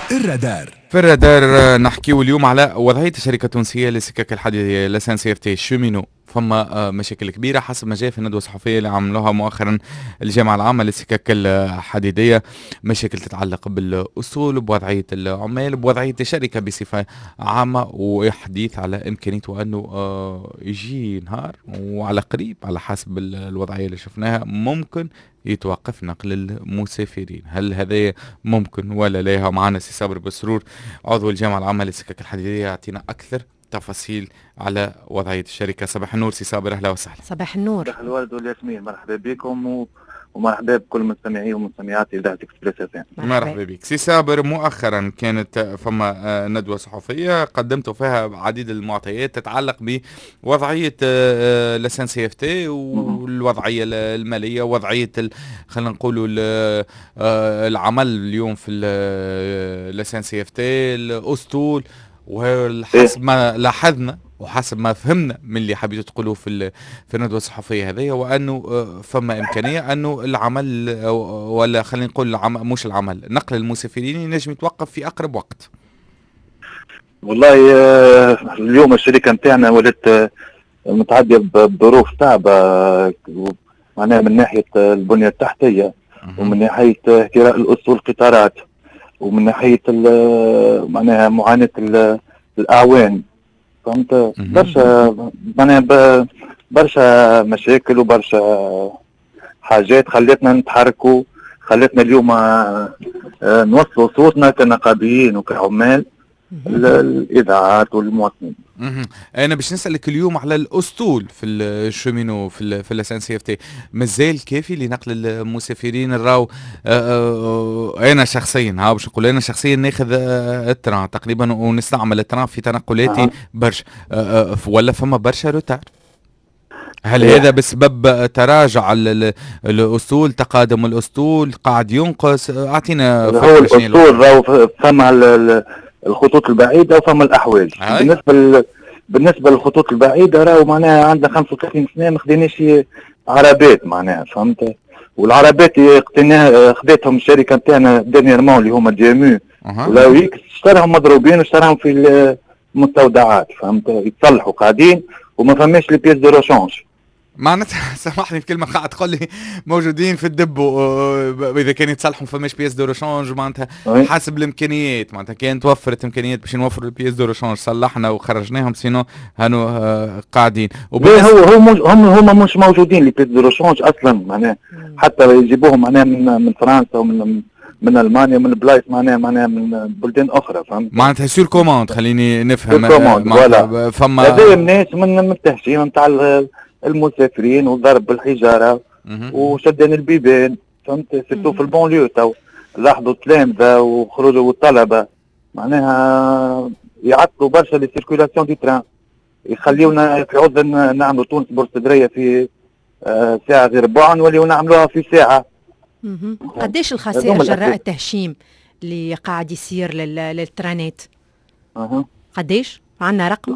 الرادار. في الرادار نحكيو اليوم على وضعية الشركة التونسية للسكك الحديدية لسان سيرتي شومينو. فما مشاكل كبيرة حسب ما جاء في الندوة الصحفية اللي عملوها مؤخرا الجامعة العامة للسكك الحديدية. مشاكل تتعلق بالأصول، بوضعية العمال، بوضعية الشركة بصفة عامة، وحديث على إمكانية أنه يجي نهار وعلى قريب على حسب الوضعية اللي شفناها ممكن يتوقف نقل المسافرين. هل هذا ممكن ولا لا؟ معنا سي صابر بسرور عضو الجامعة العامة للسكك الحديدية يعطينا أكثر تفاصيل على وضعية الشركة. صباح النور سي صابر، أهلا وسهلا. صباح النور. صباح الورد والياسمين، مرحبا بكم ومرحبا بكل مستمعي ومستمعات إذاعة إكسبريس FM. مرحبا بك سي صابر. مؤخرا كانت فما ندوة صحفية قدمتوا فيها عديد المعطيات تتعلق بوضعية لسان سي اف تي والوضعية المالية ووضعية خلينا نقولوا العمل اليوم في لسان سي اف تي الأسطول. وحسب ما لاحظنا وحسب ما فهمنا من اللي حبيتوا تقولوه في الندوة الصحفية هذه، وأنه فما إمكانية أنه العمل ولا خلينا نقول مش العمل، نقل المسافرين ينجم يتوقف في أقرب وقت. والله اليوم الشركة نتاعنا ولات متعدية بظروف صعبة، معناها من ناحية البنية التحتية ومن ناحية احتراق الأصول القطارات ومن ناحية معناها معاناة الأعوان. فهمت؟ برشا معناها برشا مشاكل وبرشا حاجات خلتنا نتحركوا، خلتنا اليوم نوصلوا صوتنا كنقابيين وكعمال الإذاعات والمواطنين. أنا باش نسألك اليوم على الأسطول في الشومينو في لسان سي اف تي، مازال كافي لنقل المسافرين؟ الراو أنا شخصيا باش نقول أنا شخصيا ناخذ التران تقريبا ونستعمل التران في تنقلاتي برشا، ولا فما برشا روتار؟ هل هذا بسبب تراجع الأسطول، تقادم الأسطول قاعد ينقص؟ أعطينا هو الأسطول راهو فما الخطوط البعيدة وفما الأحواج. بالنسبة للخطوط البعيدة راهو معناها عندنا 35 سنة ما خديناش عربات معناها، فهمت؟ والعربات خدتهم الشركة نتاعنا ديرنييرمون اللي هما DMU ولاويك، اشتراهم مضروبين واشتراهم في المستودعات، فهمت؟ يتصلحوا قاعدين وما فماش لي بيس دو روشونج. معناتها سامحني في كلمه قاعد تقول لي موجودين في الدب، اذا كان يتصلحوا فماش بيس دو روشونج معناتها حسب الامكانيات، معناتها كان توفرت امكانيات باش نوفروا البيس دو روشونج صلحنا وخرجناهم، سينو هانو قاعدين. هم مش موجودين لي بيس دو روشونج اصلا معناها، حتى يجيبوهم معناها من فرنسا ومن المانيا من بلايص معناها من بلدان اخرى، فهمت؟ معناتها سور كوموند. خليني نفهم فما هذول الناس من التهشيم نتاع المسافرين وضرب بالحجاره وشدان البيبان، فهمت؟ سيرتو في البونليو تو لاحظوا التلامذه وخرجوا والطلبه معناها يعطلوا برشا لي سيركولاسيون دي تران، يخليونا في عوض نعملوا تونس بورصدريه في ساعه غير ربع نوليو نعملوها في ساعه. قديش الخسائر جراء التهشيم اللي قاعد يصير للترانات؟ قديش؟ عندنا رقم؟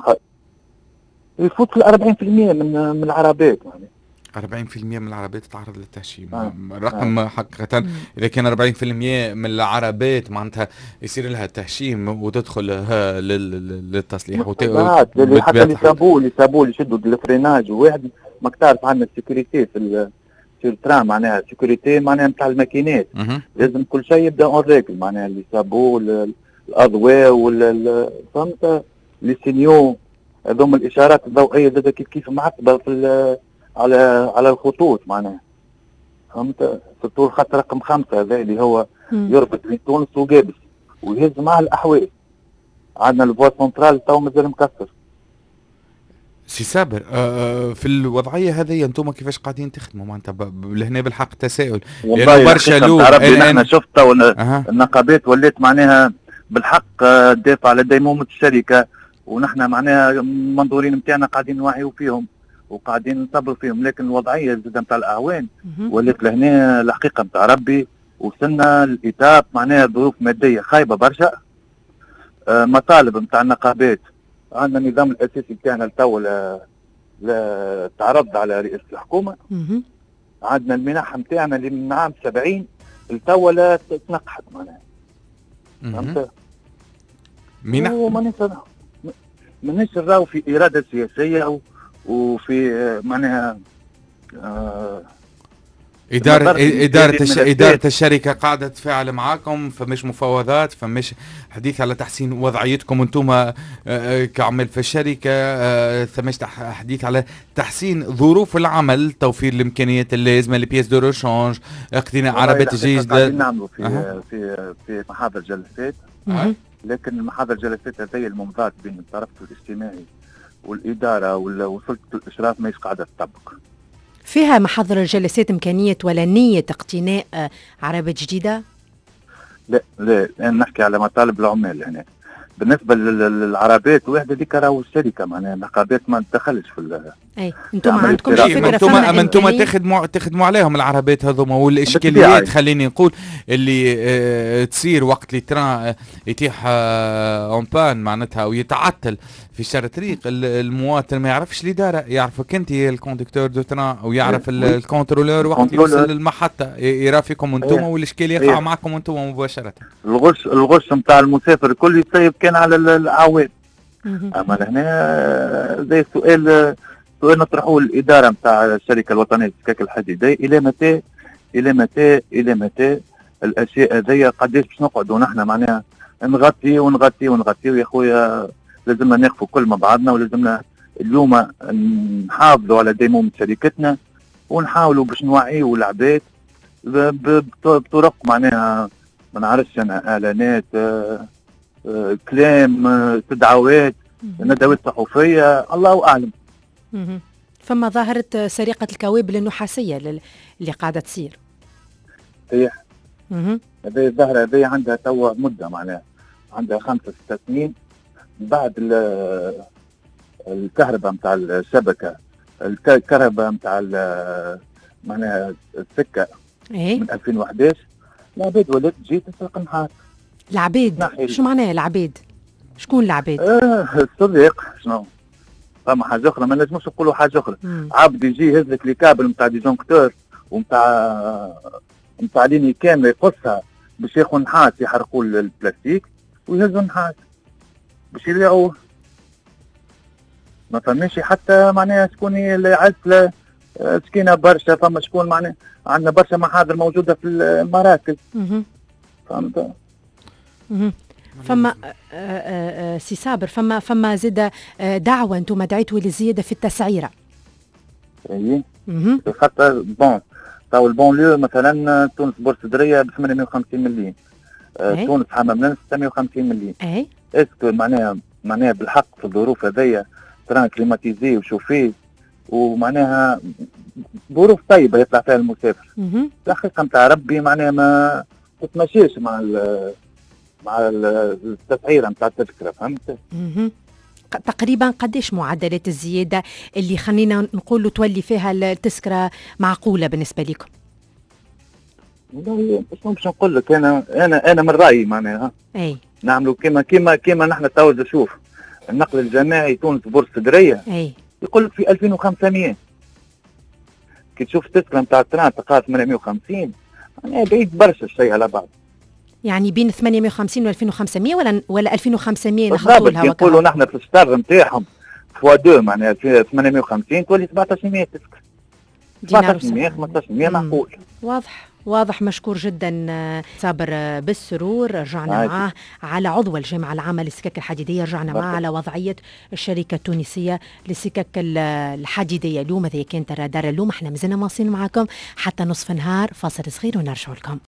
يفوت في 40% من العربات يعني. 40% من العربات تتعرض للتهشيم. رقم حقيقة إذا كان 40% من العربات معناتها يصير لها تهشيم وتدخل للتصليح حتى اللي سابوا يشدوا الفريناج، وواحد ما تعرف عندنا السيكوريتي في الترام معناها السيكوريتي معناها نتاع الماكينات، لازم كل شيء يبدا اون ريكل معناها اللي سابوا الاضواء فهمت؟ لي سينيو هذوما الاشارات الضوئيه زاد كيف معتبه في على الخطوط معناها، فهمت؟ سورتو الخط رقم 5 هذا اللي هو يربط بين تونس وجابس ويهز مع الاحواز. عندنا الفوا سنترال تو مازال مكسر. سي صابر في الوضعيه هذه انتم كيفاش قاعدين تخدموا معناتها لهنا بالحق تساؤل؟ لانه برشا لوم انا شفت النقابات ولات معناها بالحق تدافع على ديمومه الشركه، ونحن معناها المنظورين نتاعنا قاعدين نوعيوا فيهم وقاعدين نصبروا فيهم، لكن الوضعيه زاد نتاع الاعوان ولات لهنا الحقيقه نتاع ربي وصلنا الإتاب معناها ظروف ماديه خايبه برشا. مطالب نتاع النقابات، عندنا النظام الاساسي نتاعنا لتو تعرض على رئاسه الحكومه، عندنا المنح نتاعنا اللي من عام 70 لتو لا تنقحت معناها، فهمت؟ مانيش نراو في إرادة سياسية وفي معناها إدارة الشركة قاعدة تتفاعل معاكم، فمش مفاوضات، فمش حديث على تحسين وضعيتكم انتم كعمل في الشركة، فمش حديث على تحسين ظروف العمل، توفير الإمكانيات اللازمة، البياس دو ريشانج، اقتناء عربات جديدة. نعملوا في محاضر جلسات، لكن المحاضر جلسات هذه الممضات بين الطرف الاجتماعي والإدارة وسلطة الإشراف ماهيش قاعدة تطبق. فيها محاضر الجلسات إمكانية ولا نية اقتناء عربات جديدة؟ لا نحكي على مطالب العمال هنا. بالنسبة للعربات واحدة ديك راهو الشركة معناها النقابات ما تدخلش في اي انتم ما عندكمش فكرة انتم تخدموا عليهم العربات هذوما، والاشكاليات خليني نقول اللي تصير وقت اللي تران يتيح اون بان معناتها ويتعطل في شارع طريق، المواطن ما يعرفش الإدارة، يعرفك انت الكوندكتور دو تران او يعرف الكونترولور وقت يوصل للمحطة يرافقكم انتم، والاشكال يقع معكم انتم مباشرة. الغش نتاع المسافر الكل يطيب كان على العوام. اما هنا زي سؤال نطرحوه الإدارة نتاع الشركة الوطنية للسكك الحديدية، إلى متى الأشياء هذيا؟ قداش باش نقعدوا نحن معناها نغطي ويا خويا لازمنا ناخذوا كل مع بعضنا، ولازمنا اليوم نحافظوا على ديمومة شركتنا ونحاولوا باش نوعيوا العباد بطرق معناها ما نعرفش انا اعلانات، كلام، تدعوات، ندوات صحفيه، الله اعلم. فما ظاهرة سرقة الكوابل النحاسية اللي قاعدة تصير. صحيح. هذه الظاهرة هذه عندها توا مدة معناها، عندها 5-6 سنين بعد الكهرباء نتاع الشبكة، الكهرباء نتاع معناها السكة من 2011. العباد ولات تجي تسرق نحاس. العباد شو معناها العباد؟ شكون العباد؟ السرق شنو؟ فما حاجة أخرى ما نجموش نقولوا حاجة أخرى. عبد يجي يهز لك لي كابل نتاع ديجونكتور ونتاع ليني كاملة يقصها باش ياخذ نحاس يحرقوا البلاستيك ويهزوا نحاس باش يبيعوه. ما فماش حتى معناها شكون اللي يعز سكينة برشا، فما شكون معناها عندنا برشا محاضر موجودة في المراكز. فهمت؟ فما سي صابر فما زاد دعوة انتم دعيتوا للزيادة في التسعيرة. اي خاطر بون تو البونليو مثلا تونس بورصة درية ب 850 مليون، تونس حمامنا 650 مليون. اسكو معناها بالحق في الظروف هذيا تران كليماتيزي وشوفيه ومعناها ظروف طيبة يطلع فيها المسافر. الحقيقة نتاع ربي معناها ما تتمشيش مع التسعيرة نتاع التذكرة. فهمت؟ تقريبا قديش معدلات الزيادة اللي خلينا نقولوا تولي فيها التذكرة معقولة بالنسبة لكم؟ والله باش نقول لك انا من رأيي معناها نعملوا كيما نحن تو شوف النقل الجماعي تونس بورصة درية يقول لك في 2500، كي تشوف التذكرة نتاع التران تلقاها 850، معناها بعيد برشا الشيء على بعض. يعني بين 850 و 2500 ولا 2500 نحطوا لها وكا نقولوا نحن في الستار نتاعهم فوا 2 معناها 850 تولي 1700 تذكر، 1700 1500 معقول. واضح. مشكور جدا صابر بالسرور. رجعنا معاه على عضو الجامعة العامة للسكك الحديدية، رجعنا معاه على وضعية الشركة التونسية للسكك الحديدية. اليوم هذه كانت الرادار. اليوم احنا مازلنا مواصلين معكم حتى نصف النهار. فاصل صغير ونرجع لكم.